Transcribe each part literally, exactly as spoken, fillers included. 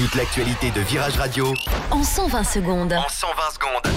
Toute l'actualité de Virage Radio en cent vingt secondes. En cent vingt secondes.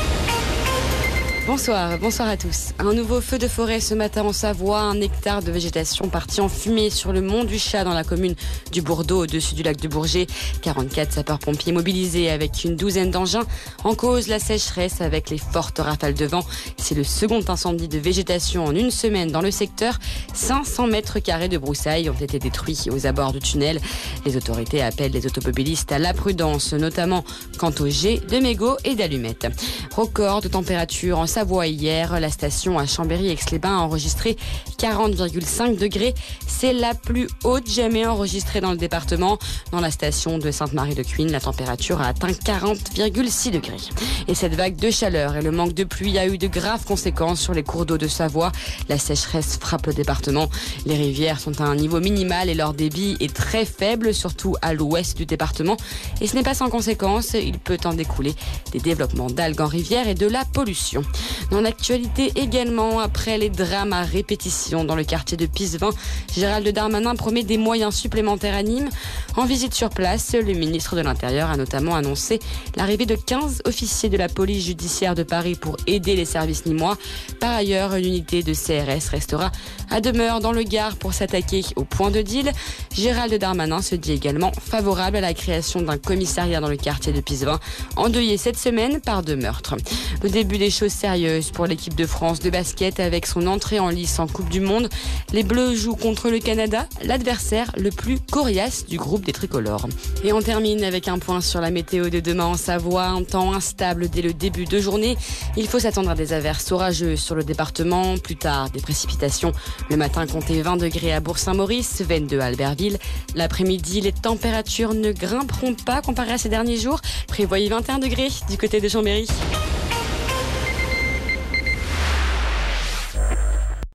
Bonsoir, bonsoir à tous. Un nouveau feu de forêt ce matin en Savoie, un hectare de végétation parti en fumée sur le mont du Chat dans la commune du Bourdeau au-dessus du lac du Bourget. quarante-quatre sapeurs-pompiers mobilisés avec une douzaine d'engins. En cause, la sécheresse avec les fortes rafales de vent. C'est le second incendie de végétation en une semaine dans le secteur. cinq cents mètres carrés de broussailles ont été détruits aux abords du tunnel. Les autorités appellent les automobilistes à la prudence, notamment quant aux jets de mégots et d'allumettes. Record de température en Savoie hier, la station à Chambéry-Aix-les-Bains a enregistré quarante virgule cinq degrés. C'est la plus haute jamais enregistrée dans le département. Dans la station de Sainte-Marie-de-Cuine, la température a atteint quarante virgule six degrés. Et cette vague de chaleur et le manque de pluie a eu de graves conséquences sur les cours d'eau de Savoie. La sécheresse frappe le département. Les rivières sont à un niveau minimal et leur débit est très faible, surtout à l'ouest du département. Et ce n'est pas sans conséquence, il peut en découler des développements d'algues en rivière et de la pollution. Dans l'actualité également, après les drames à répétition dans le quartier de Pisevin, Gérald Darmanin promet des moyens supplémentaires à Nîmes. En visite sur place, le ministre de l'Intérieur a notamment annoncé l'arrivée de quinze officiers de la police judiciaire de Paris pour aider les services nîmois. Par ailleurs, une unité de C R S restera à demeure dans le Gard pour s'attaquer au point de deal. Gérald Darmanin se dit également favorable à la création d'un commissariat dans le quartier de Pisevin, endeuillé cette semaine par deux meurtres. Le début des choses sérieuses pour l'équipe de France de basket avec son entrée en lice en Coupe du Monde. Les Bleus jouent contre le Canada, l'adversaire le plus coriace du groupe des tricolores. Et on termine avec un point sur la météo de demain en Savoie. Un temps instable dès le début de journée. Il faut s'attendre à des averses orageuses sur le département. Plus tard, des précipitations. Le matin, comptez vingt degrés à Bourg-Saint-Maurice, vingt-deux à Albertville. L'après-midi, les températures ne grimperont pas comparé à ces derniers jours. Prévoyez vingt et un degrés du côté de Chambéry.